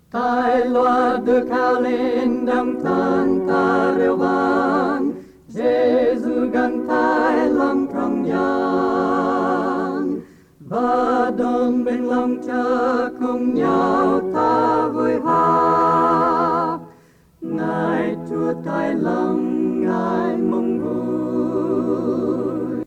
Tai loa được cao lên đăng than ta reo vang, Giêsu gần tai lòng trong gian, và đồng bên lòng cha cùng nhau ta vui hát. Ngài Chúa tai lòng, Ngài mong vui.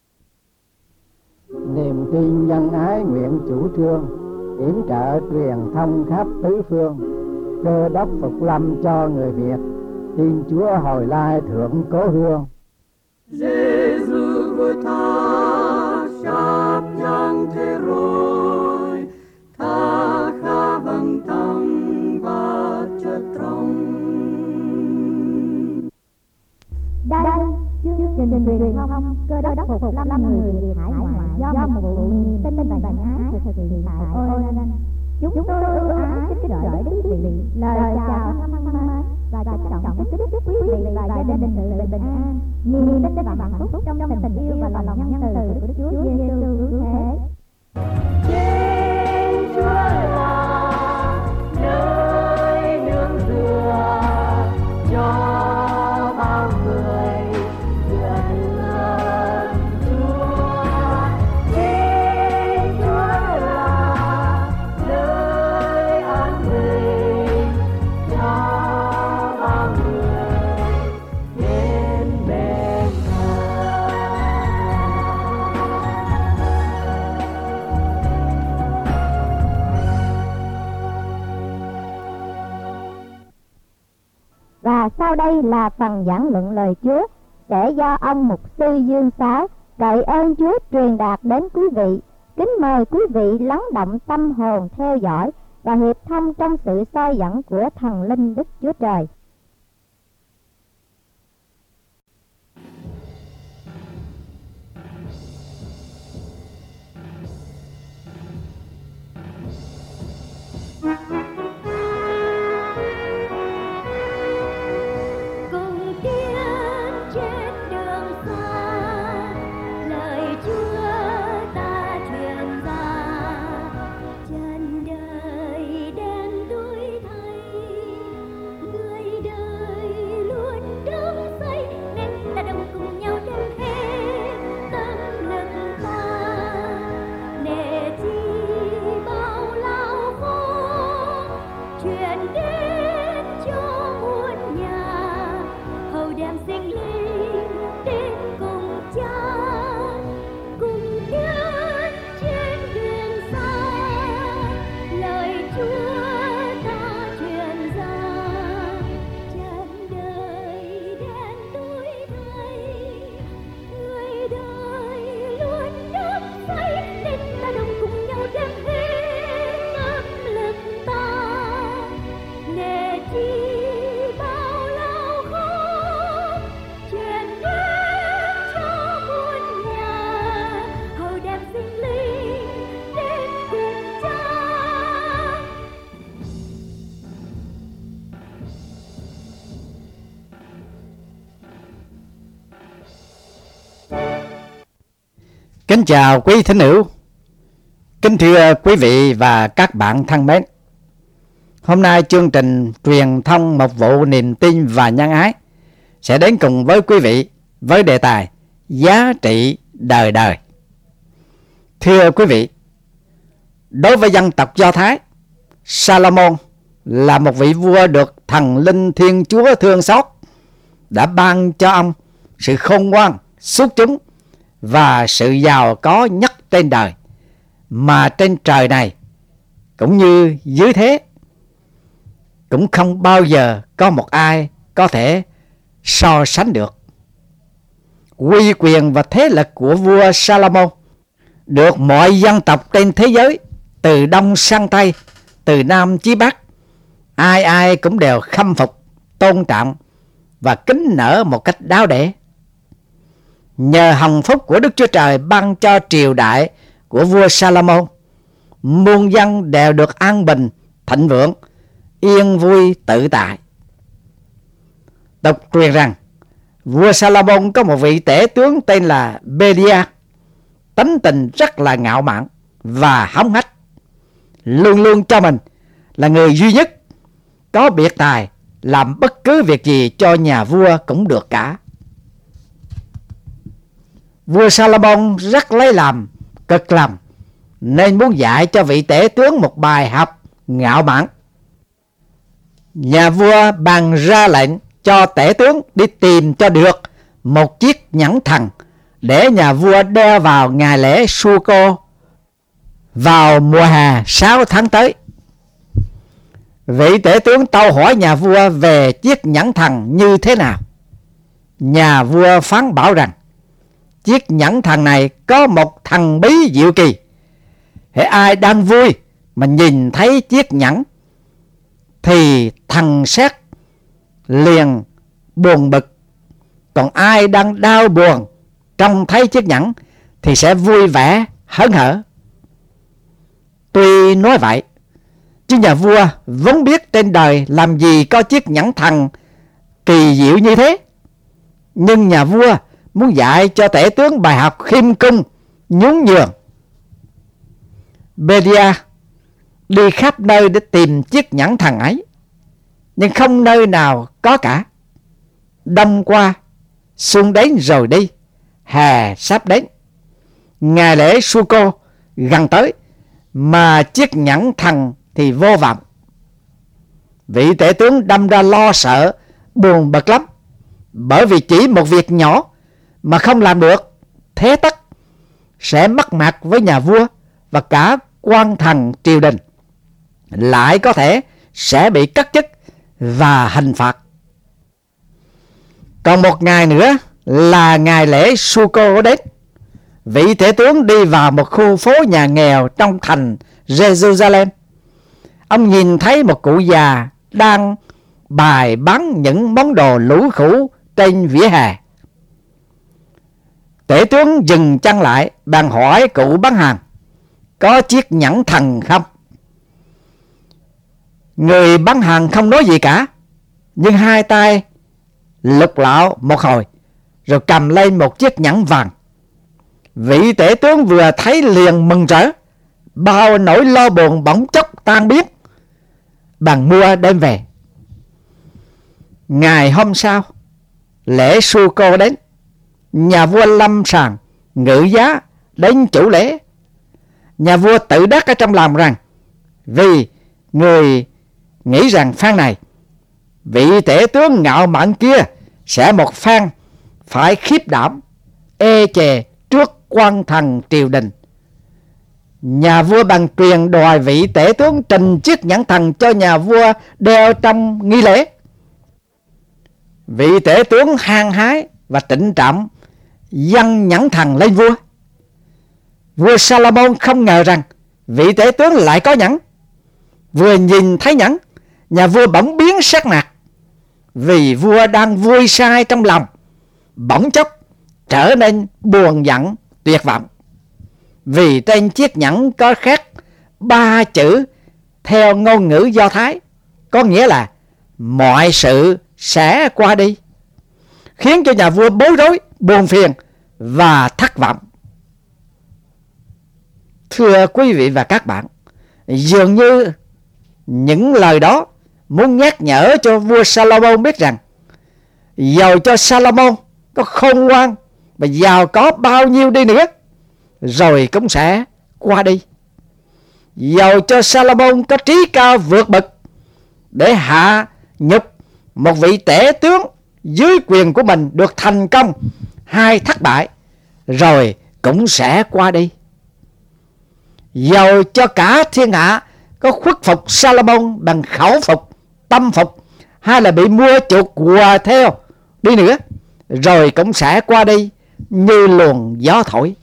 Niềm tin nhân ái nguyện chủ trương, yểm trợ truyền thông khắp tứ phương, Cơ Đốc phục lâm cho người Việt, Thiên Chúa hồi lai thượng cố hương. Giêsu vui tha sắp giang thế rồi, tha khá vâng tâm và chất trong. Đây chương trình truyền thông Cơ Đốc phục lâm người Việt hải ngoại do một vụ niềm tin và ái của thực hiện tại Ireland. Chúng tôi ưu ái kính gửi đến quý vị lời chào thân mến và trân trọng kính chúc quý vị và gia đình sự bình an, niềm tin và hạnh phúc trong tình yêu và lòng nhân từ của Đức Chúa Giêsu cứu thế. Thiên Chúa là nơi nương tựa cho bao người dựa nương Chúa. Thiên Chúa là nơi an bình cho bao người đến bên Ngài. Và sau đây là phần giảng luận lời Chúa sẽ do ông mục sư Dương Sáu cậy ơn Chúa truyền đạt đến quý vị. Kính mời quý vị lắng động tâm hồn theo dõi và hiệp thông trong sự soi dẫn của thần linh Đức Chúa Trời. Cùng tiến trên đường xa, lời Chúa ta truyền ra, chân đời đen tối thay, người đời luôn đứng xây, nên ta đồng cùng nhau đem hết tâm lực ta, để chi bao lao khổ truyền đến cho muôn nhà, hầu đem sinh linh đến cùng cha, cùng tiến trên đường xa, lời Chúa ta truyền ra, chân đời đen tối thay, người đời luôn đắm say, nên ta đồng cùng nhau đem hết tâm lực ta, để chi bao lao khổ truyền đến cho muôn nhà, hầu đem sinh linh đến cùng cha. Kính chào quý thính hữu, kính thưa quý vị và các bạn thân mến. Hôm nay chương trình truyền thông một vụ niềm tin và nhân ái sẽ đến cùng với quý vị với đề tài giá trị đời đời. Thưa quý vị, đối với dân tộc Do Thái, Salomon là một vị vua được thần linh Thiên Chúa thương xót, đã ban cho ông sự khôn ngoan, xuất chúng và sự giàu có nhất trên đời, mà trên trời này cũng như dưới thế cũng không bao giờ có một ai có thể so sánh được. Uy quyền và thế lực của vua Salomon được mọi dân tộc trên thế giới, từ đông sang tây, từ nam chí bắc, ai ai cũng đều khâm phục, tôn trọng và kính nể một cách đáo để. Nhờ hồng phúc của Đức Chúa Trời ban cho triều đại của vua Salomon, muôn dân đều được an bình, thịnh vượng, yên vui tự tại. Tục truyền rằng vua Salomon có một vị tể tướng tên là Bê-li-a, tính tình rất là ngạo mạn và hống hách, luôn luôn cho mình là người duy nhất có biệt tài làm bất cứ việc gì cho nhà vua cũng được cả. Vua Salomon rất lấy làm cực lòng, nên muốn dạy cho vị tể tướng một bài học ngạo mạn. Nhà vua ban ra lệnh cho tể tướng đi tìm cho được một chiếc nhẫn thần để nhà vua đeo vào ngày lễ Sukkot vào mùa hè 6 tháng tới. Vị tể tướng tâu hỏi nhà vua về chiếc nhẫn thần như thế nào. Nhà vua phán bảo rằng chiếc nhẫn thần này có một thần bí diệu kỳ. Hễ ai đang vui mà nhìn thấy chiếc nhẫn thì thần sắc liền buồn bực, còn ai đang đau buồn trông thấy chiếc nhẫn thì sẽ vui vẻ hớn hở. Tuy nói vậy, chứ nhà vua vốn biết trên đời làm gì có chiếc nhẫn thần kỳ diệu như thế. Nhưng nhà vua muốn dạy cho tể tướng bài học khiêm cung, nhún nhường. Bedia đi khắp nơi để tìm chiếc nhẫn thần ấy, nhưng không nơi nào có cả. Đông qua, xuân đến rồi đi, hè sắp đến, ngày lễ Sukkot gần tới, mà chiếc nhẫn thần thì vô vọng. Vị tể tướng đâm ra lo sợ, buồn bực lắm, bởi vì chỉ một việc nhỏ mà không làm được, thế tất sẽ mất mặt với nhà vua và cả quan thần triều đình, lại có thể sẽ bị cắt chức và hình phạt. Còn một ngày nữa là ngày lễ Sukkot đến. Vị tể tướng đi vào một khu phố nhà nghèo trong thành Jerusalem. Ông nhìn thấy một cụ già đang bày bán những món đồ lũ khủ trên vỉa hè. Tể tướng dừng chân lại, bàn hỏi cụ bán hàng có chiếc nhẫn thần không. Người bán hàng không nói gì cả, nhưng hai tay lục lạo một hồi rồi cầm lên một chiếc nhẫn vàng. Vị tể tướng vừa thấy liền mừng rỡ, bao nỗi lo buồn bỗng chốc tan biến. Bàn mua đem về. Ngày hôm sau, lễ Sukkot đến. Nhà vua lâm sàng ngự giá đến chủ lễ. Nhà vua tự đắc ở trong lòng rằng, vì người nghĩ rằng phan này vị tể tướng ngạo mạn kia sẽ một phan phải khiếp đảm, ê chề trước quan thần triều đình. Nhà vua bằng truyền đòi vị tể tướng trình chiếc nhẫn thần cho nhà vua đeo trong nghi lễ. Vị tể tướng hăng hái và trịnh trọng dâng nhẫn thần lên vua. Vua Salomon không ngờ rằng vị tể tướng lại có nhẫn. Vừa nhìn thấy nhẫn, nhà vua bỗng biến sắc mặt, vì vua đang vui say trong lòng, bỗng chốc trở nên buồn giận tuyệt vọng. Vì trên chiếc nhẫn có khắc 3 chữ theo ngôn ngữ Do Thái, có nghĩa là mọi sự sẽ qua đi, khiến cho nhà vua bối rối, buồn phiền và thất vọng. Thưa quý vị và các bạn, dường như những lời đó muốn nhắc nhở cho vua Salomon biết rằng dầu cho Salomon có khôn ngoan và giàu có bao nhiêu đi nữa, rồi cũng sẽ qua đi. Dầu cho Salomon có trí cao vượt bậc để hạ nhục một vị tể tướng dưới quyền của mình được thành công hay thất bại, rồi cũng sẽ qua đi. Dầu cho cả thiên hạ có khuất phục Salomon bằng khẩu phục, tâm phục, hay là bị mua chuộc quà theo đi nữa, rồi cũng sẽ qua đi như luồng gió thổi.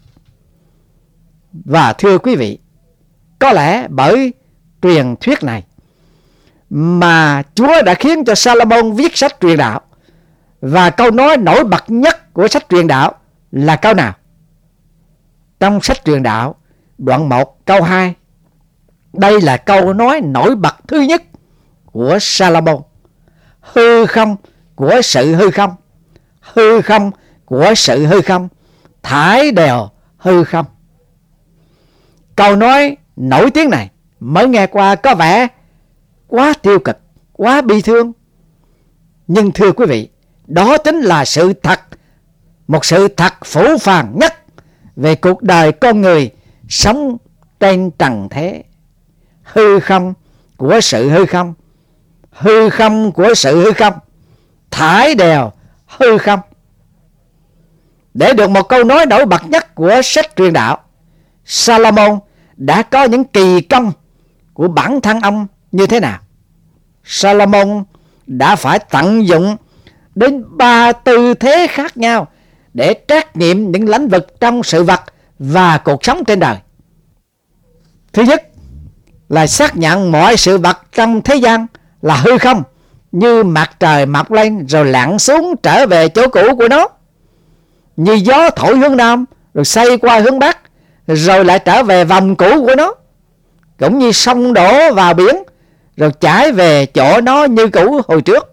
Và thưa quý vị, có lẽ bởi truyền thuyết này mà Chúa đã khiến cho Salomon viết sách truyền đạo. Và câu nói nổi bật nhất của sách truyền đạo là câu nào? Trong sách truyền đạo đoạn 1 câu 2, đây là câu nói nổi bật thứ nhất của Salomon: hư không của sự hư không, hư không của sự hư không, thải đều hư không. Câu nói nổi tiếng này mới nghe qua có vẻ quá tiêu cực, quá bi thương. Nhưng thưa quý vị, đó chính là sự thật, một sự thật phũ phàng nhất về cuộc đời con người sống trên trần thế. Hư không của sự hư không, hư không của sự hư không, thải đều hư không. Để được một câu nói nổi bật nhất của sách truyền đạo, Salomon đã có những kỳ công của bản thân ông như thế nào? Salomon đã phải tận dụng đến 3 tư thế khác nhau để trắc nghiệm những lĩnh vực trong sự vật và cuộc sống trên đời. Thứ nhất là xác nhận mọi sự vật trong thế gian là hư không, như mặt trời mọc lên rồi lặn xuống trở về chỗ cũ của nó, như gió thổi hướng nam rồi xoay qua hướng bắc rồi lại trở về vòng cũ của nó, cũng như sông đổ vào biển rồi chảy về chỗ nó như cũ hồi trước.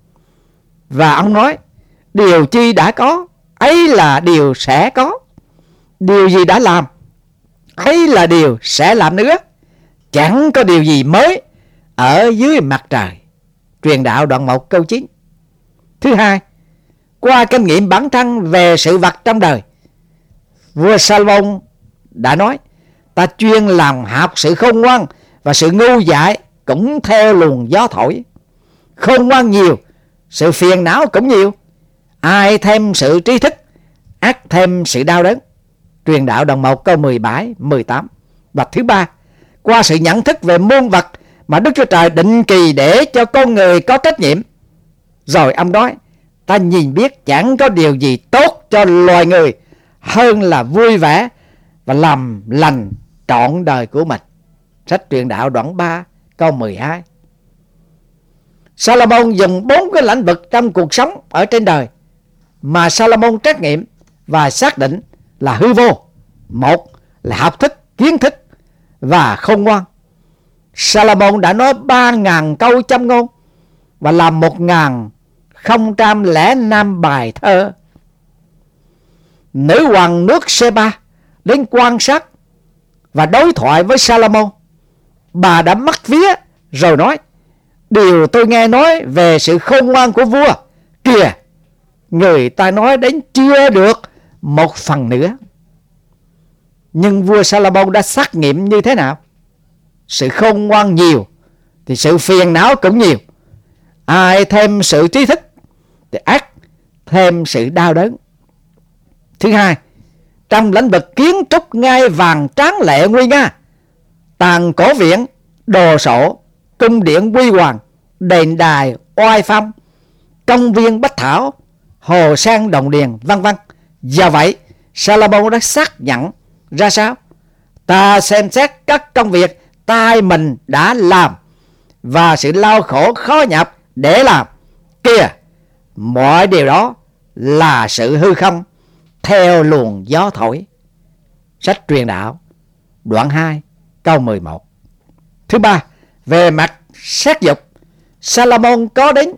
Và ông nói, điều chi đã có, ấy là điều sẽ có. Điều gì đã làm, ấy là điều sẽ làm nữa. Chẳng có điều gì mới ở dưới mặt trời. Truyền đạo đoạn 1 câu 9. Thứ hai, qua kinh nghiệm bản thân về sự vật trong đời, vua Salomon đã nói, ta chuyên làm học sự khôn ngoan và sự ngu dại cũng theo luồng gió thổi. Khôn ngoan nhiều, sự phiền não cũng nhiều. Ai thêm sự trí thức, ắt thêm sự đau đớn. Truyền đạo đoạn 1 câu 17, 18. Và thứ ba, qua sự nhận thức về muôn vật mà Đức Chúa Trời định kỳ để cho con người có trách nhiệm. Rồi ông nói, ta nhìn biết chẳng có điều gì tốt cho loài người hơn là vui vẻ và làm lành trọn đời của mình. Sách truyền đạo đoạn 3 câu 12. Salomon dùng 4 cái lĩnh vực trong cuộc sống ở trên đời mà Salomon trắc nghiệm và xác định là hư vô. Một là học thức, kiến thức và khôn ngoan. Salomon đã nói 3.000 câu châm ngôn và làm 1.005 bài thơ. Nữ hoàng nước Seba đến quan sát và đối thoại với Salomon. Bà đã mắc vía rồi nói, điều tôi nghe nói về sự khôn ngoan của vua, kìa, người ta nói đến chưa được 1/4 nữa. Nhưng vua Salomon đã xác nghiệm như thế nào? Sự khôn ngoan nhiều thì sự phiền não cũng nhiều. Ai thêm sự trí thức thì ắt thêm sự đau đớn. Thứ hai, trong lĩnh vực kiến trúc ngai vàng tráng lệ nguy nga, tàn cổ viện, đồ sộ, cung điện huy hoàng, đền đài oai phong, công viên bách thảo, hồ sen đồng điền, vân vân. Do vậy, Salomon đã xác nhận ra sao? Ta xem xét các công việc tay mình đã làm và sự lao khổ khó nhọc để làm, kìa, mọi điều đó là sự hư không theo luồng gió thổi. Sách truyền đạo đoạn 2 câu 11. Thứ ba, về mặt sắc dục, Salomon có đến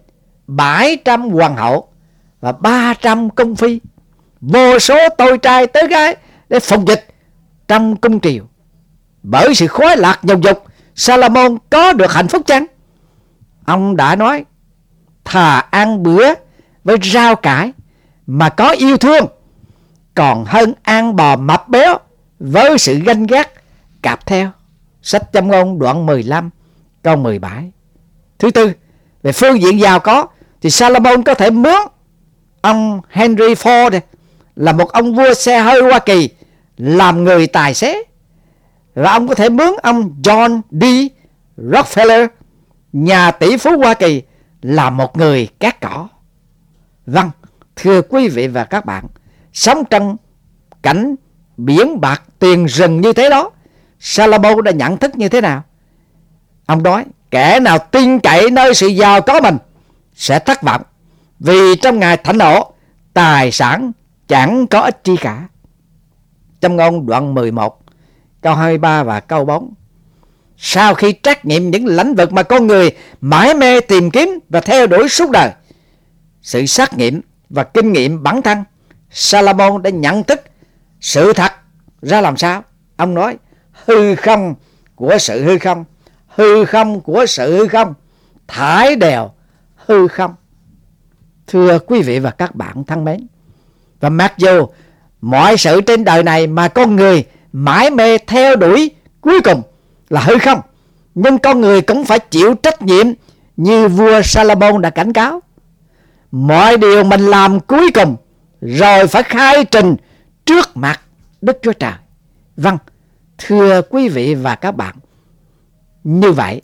700 hoàng hậu và 300 cung phi, vô số tôi trai tới gái để phục dịch trong cung triều. Bởi sự khoái lạc nhục dục, Salomon có được hạnh phúc chăng? Ông đã nói, thà ăn bữa với rau cải mà có yêu thương, còn hơn ăn bò mập béo với sự ganh ghét cặp theo. Sách Châm ngôn đoạn 15 câu 17. Thứ tư, về phương diện giàu có thì Salomon có thể mướn ông Henry Ford là một ông vua xe hơi Hoa Kỳ làm người tài xế, và ông có thể mướn ông John D. Rockefeller, nhà tỷ phú Hoa Kỳ, là một người cắt cỏ. Vâng, thưa quý vị và các bạn, sống trong cảnh biển bạc tiền rừng như thế đó, Salomon đã nhận thức như thế nào? Ông nói, kẻ nào tin cậy nơi sự giàu có mình sẽ thất vọng, vì trong ngày thạnh nộ, tài sản chẳng có ích chi cả. Châm ngôn đoạn 11 câu 23 và câu 4. Sau khi trắc nghiệm những lĩnh vực mà con người mãi mê tìm kiếm và theo đuổi suốt đời, sự xác nghiệm và kinh nghiệm bản thân, Salomon đã nhận thức sự thật ra làm sao. Ông nói, hư không của sự hư không, hư không của sự hư không, thải đều hư không. Thưa quý vị và các bạn thân mến, và mặc dù mọi sự trên đời này mà con người mãi mê theo đuổi cuối cùng là hư không, nhưng con người cũng phải chịu trách nhiệm như vua Salomon đã cảnh cáo. Mọi điều mình làm cuối cùng rồi phải khai trình trước mặt Đức Chúa Trời. Vâng, thưa quý vị và các bạn, như vậy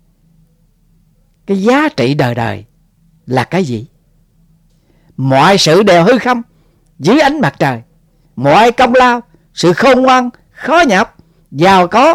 cái giá trị đời đời là cái gì? Mọi sự đều hư không dưới ánh mặt trời. Mọi công lao, sự khôn ngoan, khó nhọc, giàu có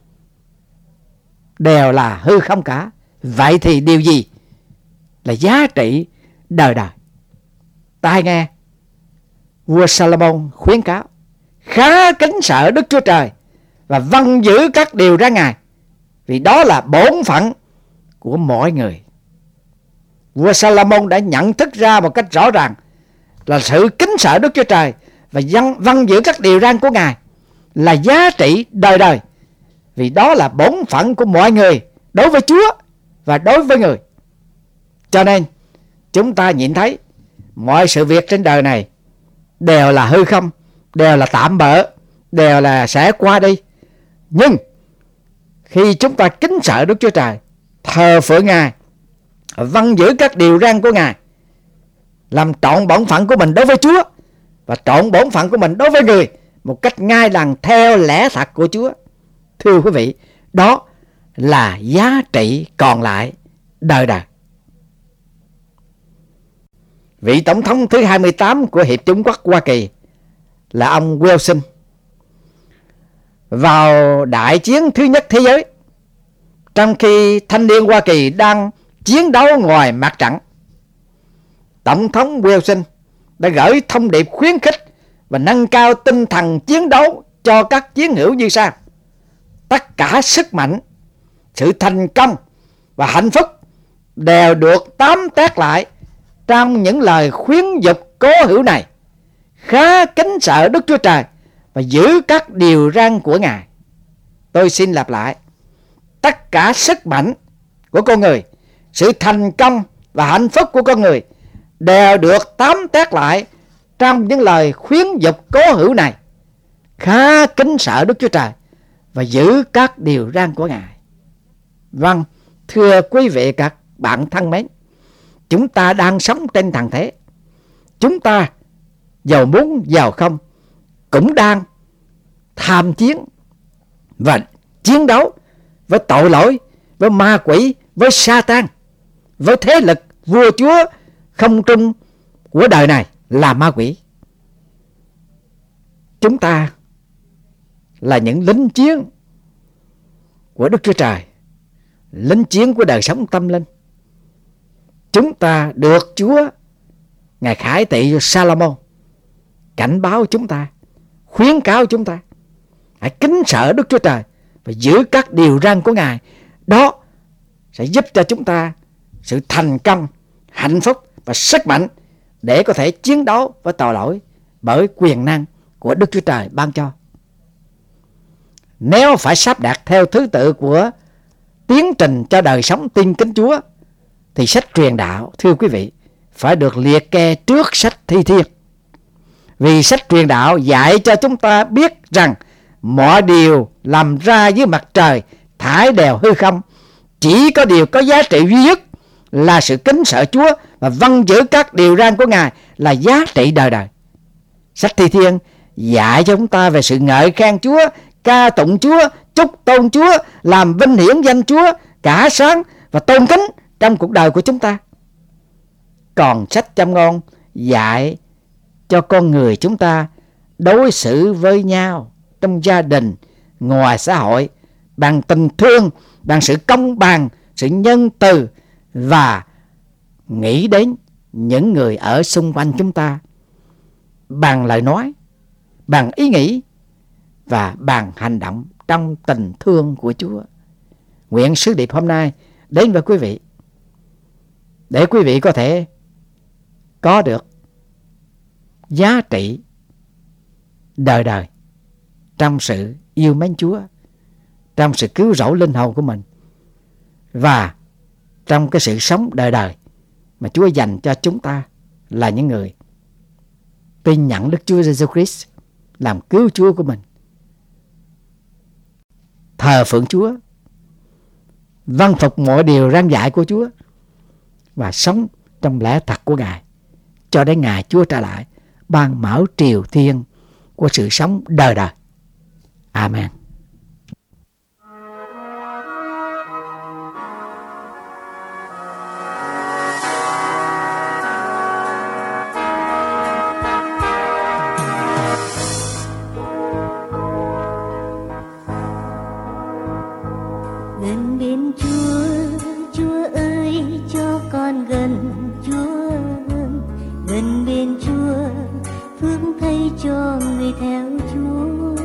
đều là hư không cả. Vậy thì điều gì là giá trị đời đời? Tai nghe vua Salomon khuyến cáo: khá kính sợ Đức Chúa Trời và vâng giữ các điều ra Ngài, vì đó là bổn phận của mỗi người. Vua Salomon đã nhận thức ra một cách rõ ràng là sự kính sợ Đức Chúa Trời và vâng giữ các điều răn của Ngài là giá trị đời đời, vì đó là bổn phận của mọi người đối với Chúa và đối với người. Cho nên chúng ta nhìn thấy mọi sự việc trên đời này đều là hư không, đều là tạm bợ, đều là sẽ qua đi. Nhưng khi chúng ta kính sợ Đức Chúa Trời, thờ phượng Ngài, vâng giữ các điều răn của Ngài, làm trọn bổn phận của mình đối với Chúa và trọn bổn phận của mình đối với người một cách ngay làng theo lẽ thật của Chúa, thưa quý vị, đó là giá trị còn lại đời đời. Vị tổng thống thứ 28 của Hiệp chủng quốc Hoa Kỳ là ông Wilson, vào đại chiến thứ nhất thế giới, trong khi thanh niên Hoa Kỳ đang chiến đấu ngoài mặt trận, Tổng thống Wilson đã gửi thông điệp khuyến khích và nâng cao tinh thần chiến đấu cho các chiến hữu như sau: tất cả sức mạnh, sự thành công và hạnh phúc đều được tóm tắt lại trong những lời khuyến dục cố hữu này: khá kính sợ Đức Chúa Trời và giữ các điều răn của Ngài. Tôi xin lặp lại: tất cả sức mạnh của con người, sự thành công và hạnh phúc của con người đều được tóm tắt lại trong những lời khuyến dục cố hữu này: khá kính sợ Đức Chúa Trời và giữ các điều răn của Ngài. Vâng, thưa quý vị các bạn thân mến, chúng ta đang sống trên trần thế. Chúng ta giàu muốn giàu không cũng đang tham chiến và chiến đấu với tội lỗi, với ma quỷ, với Sa-tan, với thế lực vua chúa không trung của đời này là ma quỷ. Chúng ta là những lính chiến của Đức Chúa Trời, lính chiến của đời sống tâm linh. Chúng ta được Chúa Ngài khải thị Salomon cảnh báo chúng ta, khuyến cáo chúng ta hãy kính sợ Đức Chúa Trời và giữ các điều răn của Ngài. Đó sẽ giúp cho chúng ta sự thành công, hạnh phúc và sức mạnh để có thể chiến đấu với tội lỗi bởi quyền năng của Đức Chúa Trời ban cho. Nếu phải sắp đặt theo thứ tự của tiến trình cho đời sống tin kính Chúa, thì sách truyền đạo, thưa quý vị, phải được liệt kê trước sách Thi Thiên. Vì sách truyền đạo dạy cho chúng ta biết rằng mọi điều làm ra dưới mặt trời thải đều hư không. Chỉ có điều có giá trị duy nhất là sự kính sợ Chúa và vâng giữ các điều răn của Ngài là giá trị đời đời. Sách Thi Thiên dạy cho chúng ta về sự ngợi khen Chúa, ca tụng Chúa, chúc tôn Chúa, làm vinh hiển danh Chúa, cả sáng và tôn kính trong cuộc đời của chúng ta. Còn sách Châm Ngôn dạy cho con người chúng ta đối xử với nhau trong gia đình, ngoài xã hội bằng tình thương, bằng sự công bằng, sự nhân từ và nghĩ đến những người ở xung quanh chúng ta bằng lời nói, bằng ý nghĩ và bằng hành động trong tình thương của Chúa. Nguyện sứ điệp hôm nay đến với quý vị để quý vị có thể có được giá trị đời đời trong sự yêu mến Chúa, trong sự cứu rỗi linh hồn của mình và trong cái sự sống đời đời mà Chúa dành cho chúng ta là những người tin nhận Đức Chúa Giêsu Christ làm cứu Chúa của mình, thờ phượng Chúa, vâng phục mọi điều răn dạy của Chúa và sống trong lẽ thật của Ngài cho đến ngày Chúa trở lại ban mở triều thiên của sự sống đời đời. Amen. Gần bên Chúa, Chúa ơi cho con gần Chúa. Gần bên Chúa, phước thay cho người theo Chúa.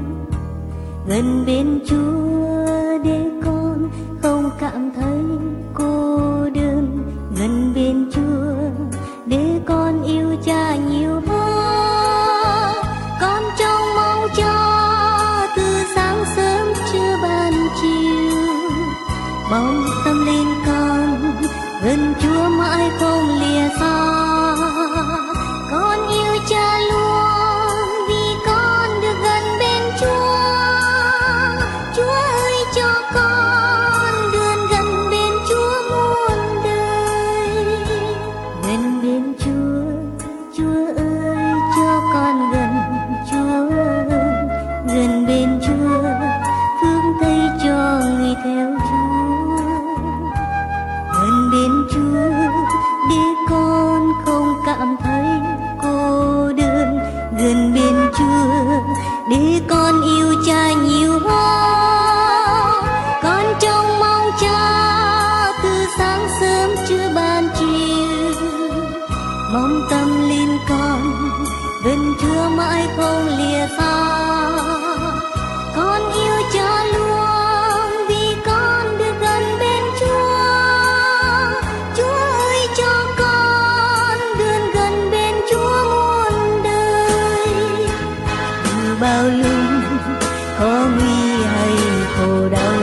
Gần bên Chúa để con không cảm thấy cô đơn. Gần bên Chúa để con yêu Cha nhiều hơn. Con trông mong cho từ sáng sớm chưa ban chiều. Mong tâm linh con gần Chúa mãi không lìa xa. Con yêu Cha luôn vì con được gần bên Chúa. Chúa ơi cho con được gần bên Chúa muôn đời. Gần bên Chúa, Chúa ơi cho con gần Chúa. Gần bên Chúa, phước thay cho người theo Chúa. Gần bên Chúa để con không cảm thấy cô đơn. Gần bên Chúa để con yêu Cha nhiều hơn. Con trông mong Cha từ sáng sớm chưa ban chiều. Mong tâm linh con gần Chúa mãi không lìa xa. Con yêu Cha luôn vì con được gần bên Chúa. Chúa ơi cho con được gần bên Chúa muôn đời. Dù bao lúc khó nguy hay khổ đau,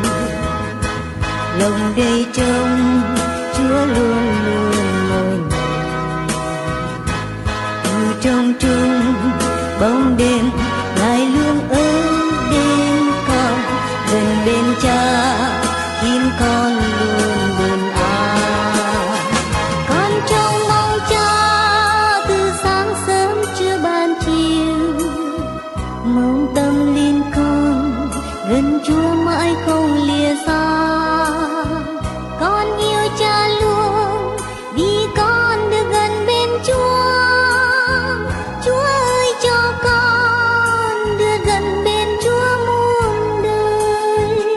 lòng đầy trông Chúa luôn luôn mỗi ngày. Dù trong chung bóng đêm Ngài luôn ở bên con. Gần bên Cha khiến con luôn bình an. Con trông mong Cha từ sáng sớm chưa ban chiều. Mong tâm linh con gần Chúa mãi không lìa xa. Con yêu Cha luôn vì con được gần bên Chúa. Chúa ơi cho con được gần bên Chúa muôn đời.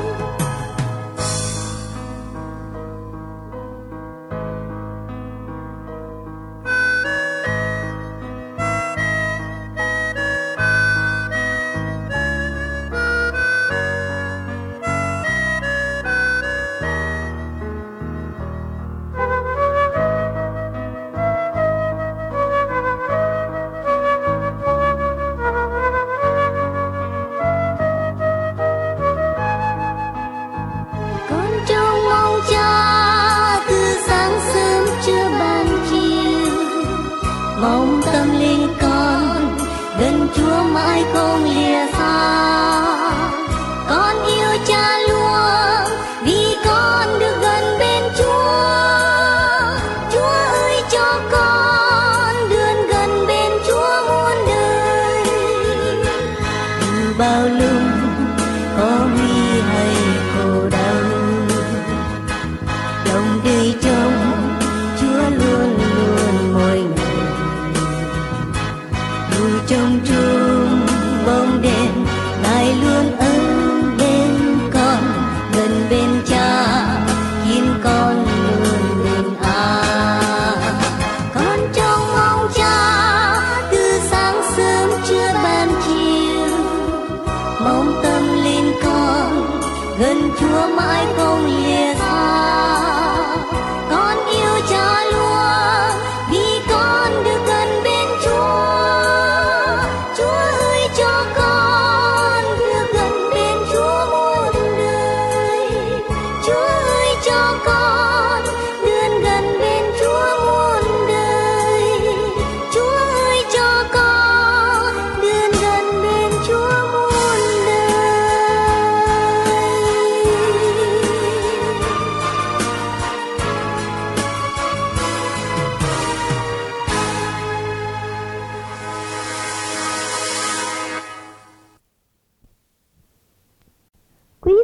Con trông mong Cha từ sáng sớm chưa ban chiều. Mong tâm linh con gần Chúa mãi không lìa xa. Con yêu Cha luôn vì con được gần bên Chúa. Chúa ơi cho con được gần bên Chúa muôn đời. Dù bao lúc có nguy hay khổ đau, lòng đầy trông Chúa luôn luôn mỗi ngày. Dù trong chung bóng đêm Ngài luôn ở bên con. Gần bên Cha khiến con luôn bình an. Con trông mong Cha từ sáng sớm chưa ban chiều. Mong tâm linh con gần Chúa mãi không lìa xa. Con yêu Cha luôn vì con được gần bên Chúa. Chúa ơi cho con được gần bên Chúa muôn đời. Chúa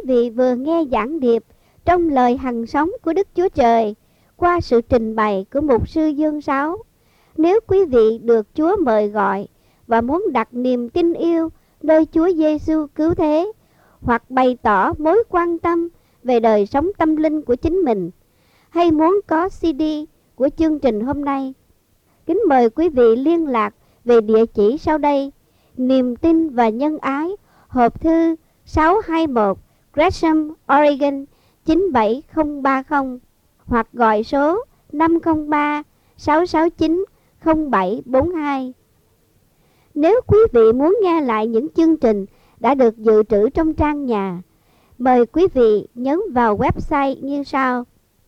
vị vừa nghe giảng điệp trong lời hằng sống của Đức Chúa Trời qua sự trình bày của mục sư Dương Sáu. Nếu quý vị được Chúa mời gọi và muốn đặt niềm tin yêu nơi Chúa Giêsu cứu thế, hoặc bày tỏ mối quan tâm về đời sống tâm linh của chính mình, hay muốn có CD của chương trình hôm nay, kính mời quý vị liên lạc về địa chỉ sau đây: Niềm tin và Nhân Ái, hộp thư 621 Gresham, Oregon 97030, hoặc gọi số 503 669 0742. Nếu quý vị muốn nghe lại những chương trình đã được dự trữ trong trang nhà, mời quý vị nhấn vào website như sau: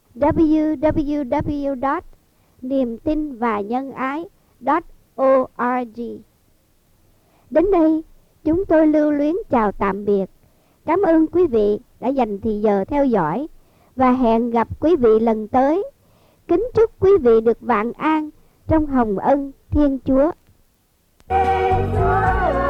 www.niemtinvanhângai.org. Đến đây, chúng tôi lưu luyến chào tạm biệt. Cảm ơn quý vị đã dành thời giờ theo dõi và hẹn gặp quý vị lần tới. Kính chúc quý vị được vạn an trong hồng ân Thiên Chúa. Chúa